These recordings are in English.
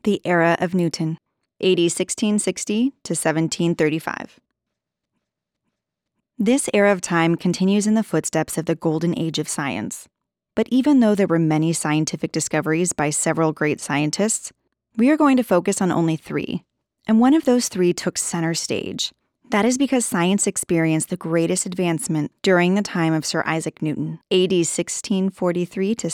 The Era of Newton, AD 1660 to 1735. This era of time continues in the footsteps of the golden age of science. But even though there were many scientific discoveries by several great scientists, we are going to focus on only 3. And one of those 3 took center stage. That is because science experienced the greatest advancement during the time of Sir Isaac Newton, AD 1643 to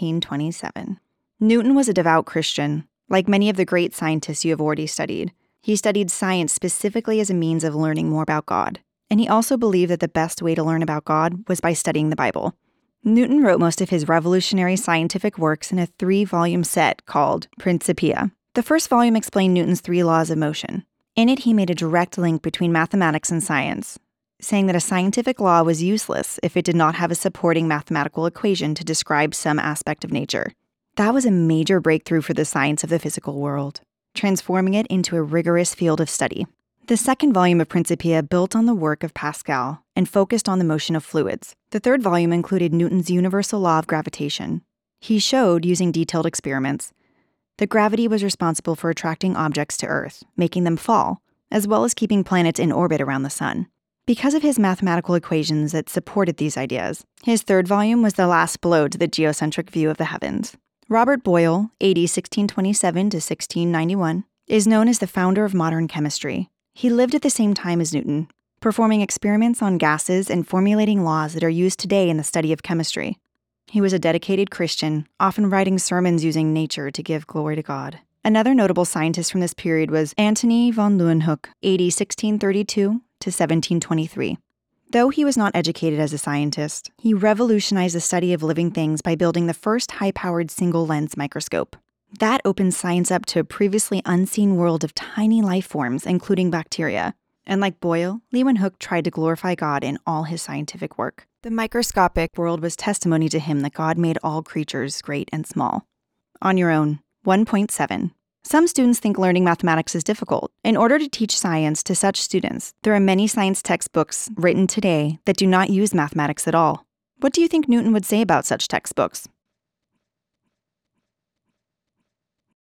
1727. Newton was a devout Christian. Like many of the great scientists you have already studied, he studied science specifically as a means of learning more about God. And he also believed that the best way to learn about God was by studying the Bible. Newton wrote most of his revolutionary scientific works in a 3-volume set called Principia. The first volume explained Newton's 3 laws of motion. In it, he made a direct link between mathematics and science, saying that a scientific law was useless if it did not have a supporting mathematical equation to describe some aspect of nature. That was a major breakthrough for the science of the physical world, transforming it into a rigorous field of study. The second volume of Principia built on the work of Pascal and focused on the motion of fluids. The third volume included Newton's universal law of gravitation. He showed, using detailed experiments, that gravity was responsible for attracting objects to Earth, making them fall, as well as keeping planets in orbit around the sun. Because of his mathematical equations that supported these ideas, his third volume was the last blow to the geocentric view of the heavens. Robert Boyle, AD 1627 to 1691, is known as the founder of modern chemistry. He lived at the same time as Newton, performing experiments on gases and formulating laws that are used today in the study of chemistry. He was a dedicated Christian, often writing sermons using nature to give glory to God. Another notable scientist from this period was Antony von Leeuwenhoek, AD 1632 to 1723. Though he was not educated as a scientist, he revolutionized the study of living things by building the first high-powered single-lens microscope. That opened science up to a previously unseen world of tiny life forms, including bacteria. And like Boyle, Leeuwenhoek tried to glorify God in all his scientific work. The microscopic world was testimony to him that God made all creatures great and small. On your own. 1.7. Some students think learning mathematics is difficult. In order to teach science to such students, there are many science textbooks written today that do not use mathematics at all. What do you think Newton would say about such textbooks?